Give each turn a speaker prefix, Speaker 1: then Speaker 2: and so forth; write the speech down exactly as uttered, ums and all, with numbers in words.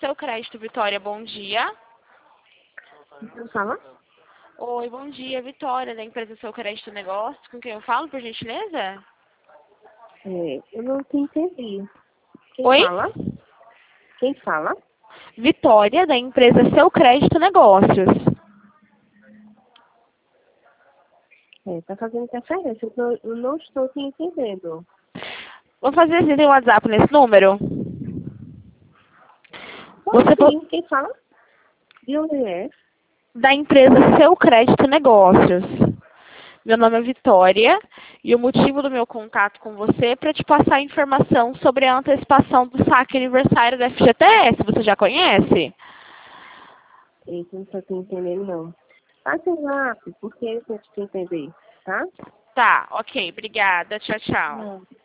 Speaker 1: Seu Crédito, Vitória, bom dia.
Speaker 2: Você fala?
Speaker 1: Oi, bom dia, Vitória, da empresa Seu Crédito Negócio. Com quem eu falo, por gentileza?
Speaker 2: É, eu não te entendi. Quem
Speaker 1: Oi?
Speaker 2: fala? Quem fala?
Speaker 1: Vitória, da empresa Seu Crédito Negócios.
Speaker 2: É, tá fazendo interferência, eu não, eu não estou te entendendo.
Speaker 1: Vou fazer assim, tem um WhatsApp nesse número?
Speaker 2: Pode
Speaker 1: Você po-
Speaker 2: sim, quem fala? De onde é?
Speaker 1: Da empresa Seu Crédito Negócios. Meu nome é Vitória e o motivo do meu contato com você é para te passar informação sobre a antecipação do saque aniversário da F G T S. Você já conhece?
Speaker 2: Eita, não estou te entendendo, não. Passe rápido, porque eu tenho que te entender, tá?
Speaker 1: Tá, ok, obrigada. Tchau, tchau.
Speaker 2: Não.